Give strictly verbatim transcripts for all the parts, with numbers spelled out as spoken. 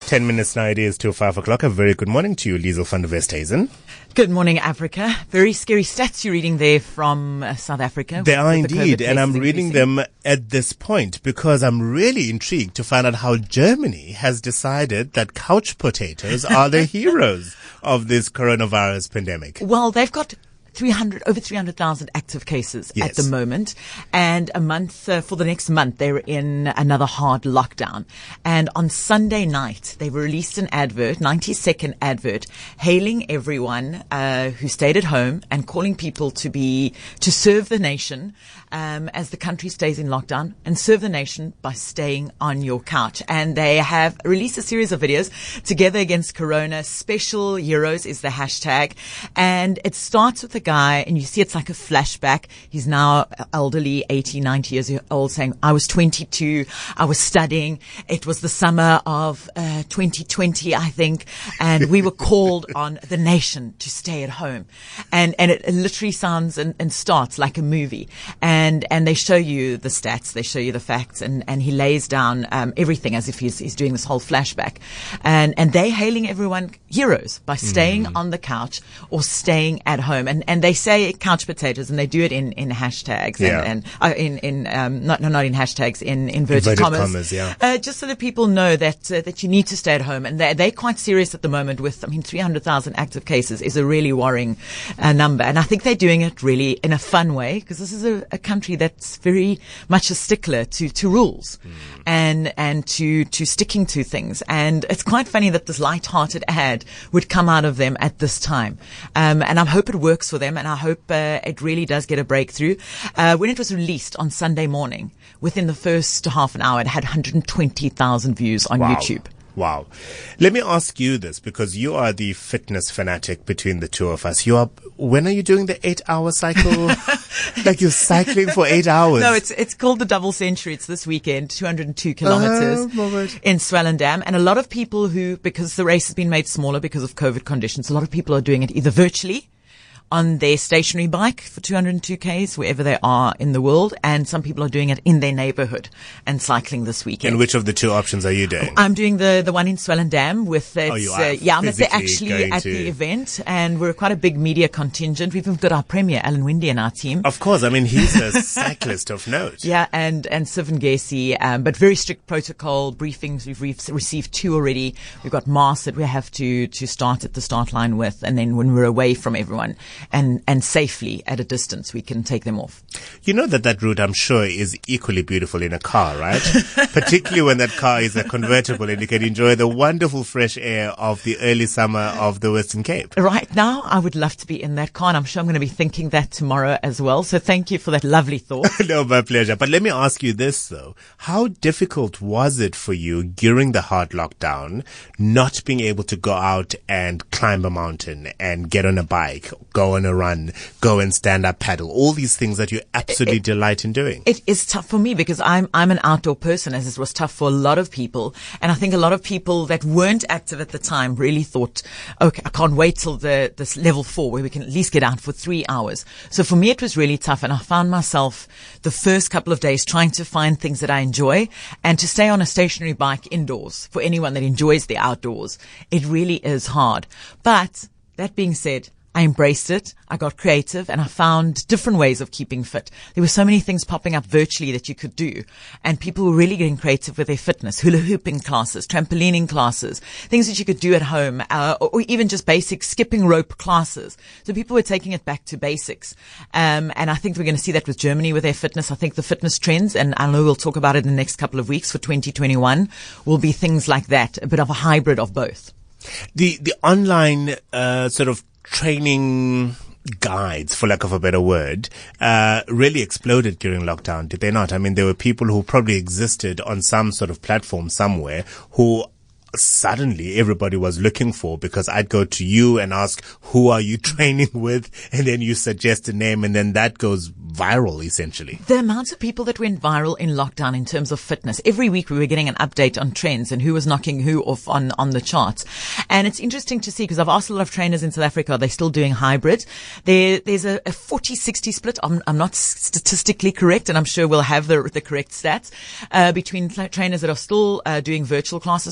Ten minutes now, it is till five o'clock. A very good morning to you, Liesl van der Westhuizen. Good morning, Africa. Very scary stats you're reading there from uh, South Africa. They are indeed, the and I'm reading increasing. them at this point because I'm really intrigued to find out how Germany has decided that couch potatoes are the heroes of this coronavirus pandemic. Well, they've got three hundred, over three hundred thousand active cases Yes. at the moment. And a month, uh, for the next month, they're in another hard lockdown. And on Sunday night, they released an advert, ninety second advert, hailing everyone, uh, who stayed at home and calling people to be, to serve the nation, um, as the country stays in lockdown, and serve the nation by staying on your couch. And they have released a series of videos, Together Against Corona. Special Heroes is the hashtag. And it starts with a guy, and you see it's like a flashback. He's now elderly, eighty, ninety years old, saying, I was twenty-two, I was studying. It was the summer of uh, twenty twenty, I think, and we were called on the nation to stay at home. And and it, it literally sounds and, and starts like a movie. And and they show you the stats, they show you the facts, and, and he lays down um, everything as if he's, he's doing this whole flashback. And and they hailing everyone heroes by staying mm. on the couch or staying at home. And and they say couch potatoes, and they do it in, in hashtags yeah. and, and uh, in in um, not no, not in hashtags, in inverted, inverted commas, commas yeah. uh, just so that people know that uh, that you need to stay at home. And they're they're quite serious at the moment. With I mean, three hundred thousand active cases is a really worrying uh, number, and I think they're doing it really in a fun way, because this is a, a country that's very much a stickler to to rules mm. and and to to sticking to things. And it's quite funny that this light-hearted ad would come out of them at this time, um, and I hope it works for them. And I hope uh, it really does get a breakthrough. Uh, when it was released on Sunday morning, within the first half an hour, it had one hundred twenty thousand views on wow. YouTube. Wow. Let me ask you this, because you are the fitness fanatic between the two of us. You are, when are you doing the eight hour cycle? Like you're cycling for eight hours. No, it's it's called the double century. It's this weekend, two hundred two kilometers oh, in Swellendam. And a lot of people who, because the race has been made smaller because of COVID conditions, a lot of people are doing it either virtually on their stationary bike for two hundred two kays, wherever they are in the world. And some people are doing it in their neighborhood and cycling this weekend. And which of the two options are you doing? I'm doing the, the one in Swellendam with, it's, oh, you are uh, yeah, I'm at the, physically actually going at to- the event, and we're quite a big media contingent. We've even got our premier, Alan Windy, in our team. Of course. I mean, he's a cyclist of note. Yeah, and, and Sivan Gessi, um, but very strict protocol briefings. We've re- received two already. We've got masks that we have to, to start at the start line with. And then when we're away from everyone and, and safely at a distance, we can take them off. You know that that route, I'm sure, is equally beautiful in a car, right? Particularly when that car is a convertible and you can enjoy the wonderful fresh air of the early summer of the Western Cape. Right now, I would love to be in that car, and I'm sure I'm going to be thinking that tomorrow as well. So thank you for that lovely thought. No, my pleasure. But let me ask you this, though. How difficult was it for you during the hard lockdown not being able to go out and climb a mountain and get on a bike, go on a run, go and stand up paddle, all these things that you absolutely It- delight in doing? It is tough for me because I'm I'm an outdoor person, as it was tough for a lot of people. And I think a lot of people that weren't active at the time really thought, okay, I can't wait till the this level four where we can at least get out for three hours. So for me, it was really tough. And I found myself the first couple of days trying to find things that I enjoy and to stay on a stationary bike indoors. For anyone that enjoys the outdoors, it really is hard. But that being said, I embraced it. I got creative, and I found different ways of keeping fit. There were so many things popping up virtually that you could do, and people were really getting creative with their fitness. Hula hooping classes, trampolining classes, things that you could do at home, uh, or, or even just basic skipping rope classes. So people were taking it back to basics. Um, and I think we're going to see that with Germany with their fitness. I think the fitness trends, and I know we'll talk about it in the next couple of weeks for twenty twenty-one, will be things like that, a bit of a hybrid of both. The, the online, uh, sort of training guides, for lack of a better word, uh, really exploded during lockdown, did they not? I mean, there were people who probably existed on some sort of platform somewhere who suddenly everybody was looking for, because I'd go to you and ask, who are you training with? And then you suggest a name, and then that goes viral, essentially. The amount of people that went viral in lockdown in terms of fitness, every week we were getting an update on trends and who was knocking who off on, on the charts. And it's interesting to see, because I've asked a lot of trainers in South Africa, are they still doing hybrid? There, there's a, a forty sixty split. I'm, I'm not statistically correct, and I'm sure we'll have the, the correct stats, uh, between tra- trainers that are still uh, doing virtual classes, keeping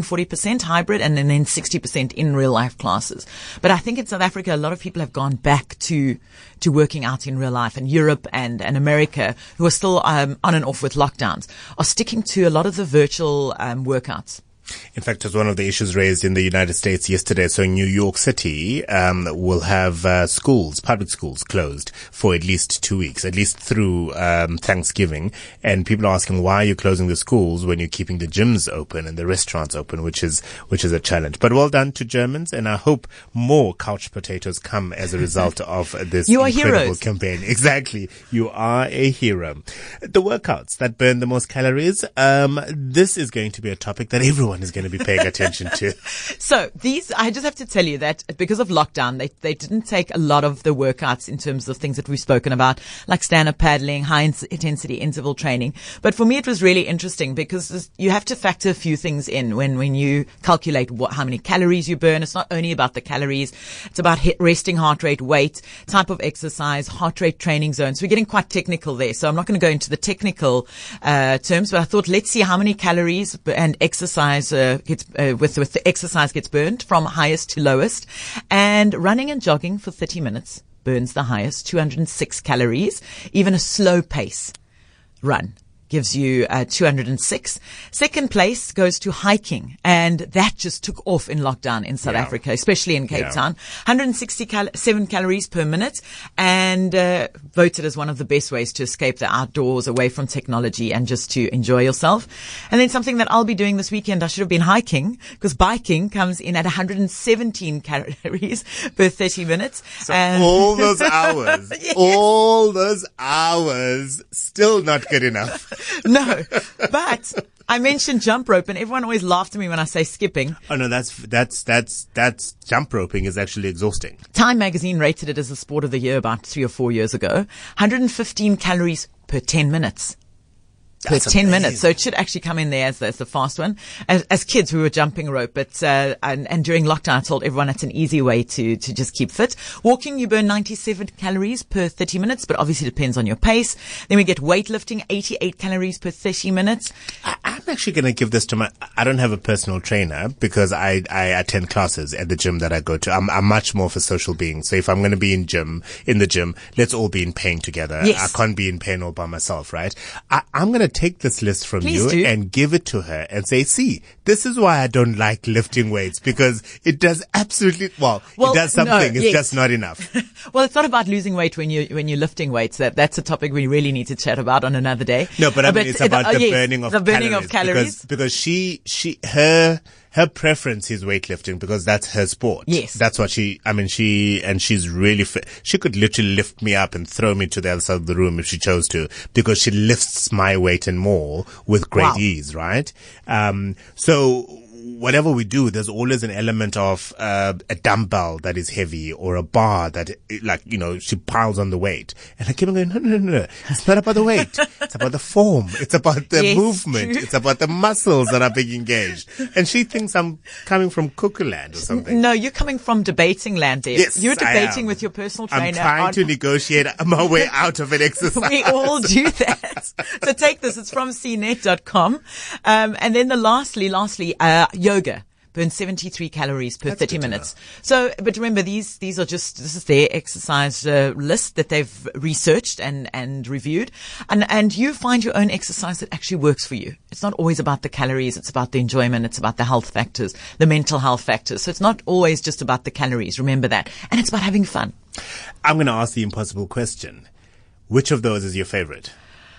forty percent hybrid, and then, then sixty percent in real life classes. But I think in South Africa, a lot of people have gone back to, to working out in real life, and Europe and, and America, who are still, um, on and off with lockdowns, are sticking to a lot of the virtual, um, workouts. In fact, it was one of the issues raised in the United States yesterday. So New York City um, will have uh, schools, public schools, closed for at least two weeks, at least through um, Thanksgiving. And people are asking, why are you closing the schools when you're keeping the gyms open and the restaurants open, which is which is a challenge. But well done to Germans, and I hope more couch potatoes come as a result of this you are incredible heroes. campaign. Exactly. You are a hero. The workouts that burn the most calories, um, this is going to be a topic that everyone is going to be paying attention to. So these, I just have to tell you that because of lockdown, they, they didn't take a lot of the workouts in terms of things that we've spoken about, like stand-up paddling, high intensity interval training. But for me, it was really interesting because you have to factor a few things in when, when you calculate what, how many calories you burn. It's not only about the calories. It's about hit, resting heart rate, weight, type of exercise, heart rate training zones. We're getting quite technical there. So I'm not going to go into the technical, uh, terms, but I thought let's see how many calories and exercise Uh, gets, uh, with, with the exercise gets burned from highest to lowest. And running and jogging for thirty minutes burns the highest, two hundred six calories. Even a slow pace run gives you uh, two hundred six. Second place goes to hiking, and that just took off in lockdown in South yeah. Africa, especially in Cape yeah. Town. one hundred sixty-seven calories per minute, and uh, voted as one of the best ways to escape the outdoors, away from technology, and just to enjoy yourself. And then something that I'll be doing this weekend, I should have been hiking, because biking comes in at one hundred seventeen calories per thirty minutes. So and all those hours, yes. all those hours, still not good enough. No, but I mentioned jump rope, and everyone always laughed at me when I say skipping. Oh no, that's that's that's that's jump roping is actually exhausting. Time magazine rated it as the sport of the year about three or four years ago. one hundred fifteen calories per ten minutes. Per That's ten amazing. minutes. So it should actually come in there as, as the fast one. As, as kids, we were jumping rope, but, uh, and, and during lockdown, I told everyone it's an easy way to, to just keep fit. Walking, you burn ninety-seven calories per thirty minutes, but obviously depends on your pace. Then we get weightlifting, eighty-eight calories per thirty minutes. I, I'm actually going to give this to my, I don't have a personal trainer because I, I attend classes at the gym that I go to. I'm, I'm much more of a social being. So if I'm going to be in gym, in the gym, let's all be in pain together. Yes. I can't be in pain all by myself, right? I, I'm going to take this list from Please you do. and give it to her and say, see, this is why I don't like lifting weights, because it does absolutely, well, Well, it does no, something. It's yes. just not enough. Well, it's not about losing weight when you when you're lifting weights. That that's a topic we really need to chat about on another day. No, but I Uh, mean, it's about uh, the yes, burning of the burning calories. of calories. Because, because she, she, her, her preference is weightlifting because that's her sport. Yes. That's what she, I mean, she, and she's really fit. She could literally lift me up and throw me to the other side of the room if she chose to, because she lifts my weight and more with great Wow. ease, right? Um, so, whatever we do, there's always an element of uh, a dumbbell that is heavy or a bar that, like, you know, she piles on the weight. And I keep on going, no, no, no, no. It's not about the weight. It's about the form. It's about the Yes, movement. true. It's about the muscles that are being engaged. And she thinks I'm coming from Cuckooland or something. No, you're coming from debating land there. Yes, You're I debating am. with your personal trainer. I'm trying on- to negotiate my way out of an exercise. We all do that. So take this. It's from c net dot com. Um, and then the lastly, lastly, uh, yoga. Burn seventy-three calories per That's thirty good to minutes. So, but remember, these, these are just, this is their exercise uh, list that they've researched and, and reviewed. And, and you find your own exercise that actually works for you. It's not always about the calories. It's about the enjoyment. It's about the health factors, the mental health factors. So it's not always just about the calories. Remember that. And it's about having fun. I'm going to ask the impossible question. Which of those is your favorite?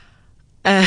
Uh,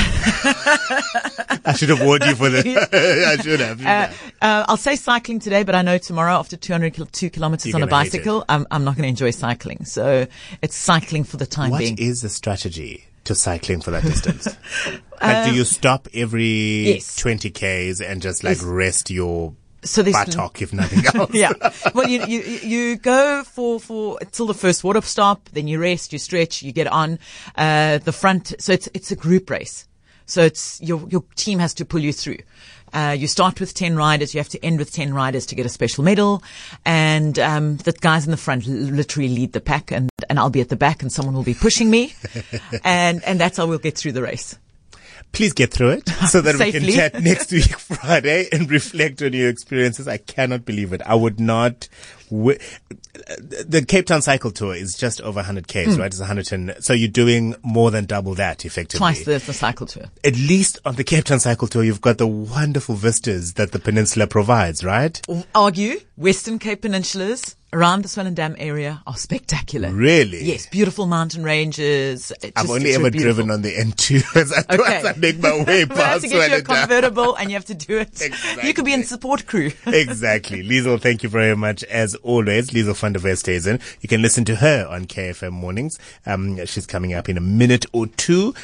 I should have warned you for this. I should have. Uh, uh, I'll say cycling today, but I know tomorrow after two hundred kil- two kilometers You're on a gonna hate bicycle, I'm, I'm not going to enjoy cycling. So it's cycling for the time What being. is the strategy to cycling for that distance? Like, do you stop every yes. twenty kays and just like Yes. rest your So there's buttock, if nothing else? yeah. Well, you, you, you go for, for, till the first water stop, then you rest, you stretch, you get on, uh, the front. So it's, it's a group race. So it's, your, your team has to pull you through. Uh, you start with ten riders, you have to end with ten riders to get a special medal. And, um, the guys in the front l- literally lead the pack, and, and I'll be at the back and someone will be pushing me. and, and that's how we'll get through the race. Please get through it so that we can Safely. chat next week, Friday, and reflect on your experiences. I cannot believe it. I would not. W- the Cape Town cycle tour is just over one hundred Ks, mm. right? It's one hundred and, so you're doing more than double that effectively. Twice the, the cycle tour. At least on the Cape Town cycle tour, you've got the wonderful vistas that the peninsula provides, right? Argue, Western Cape Peninsulas around the Swellendam area are spectacular. Really? Yes, beautiful mountain ranges. It's I've just, only it's ever beautiful. driven on the N two as I, Okay. as I make my way We'll have past to get you a Swellendam. convertible and you have to do it. Exactly. You could be in support crew. Exactly. Liesl, thank you very much. As always, Liesl van der Westhuizen. You can listen to her on K F M Mornings. Um, she's coming up in a minute or two.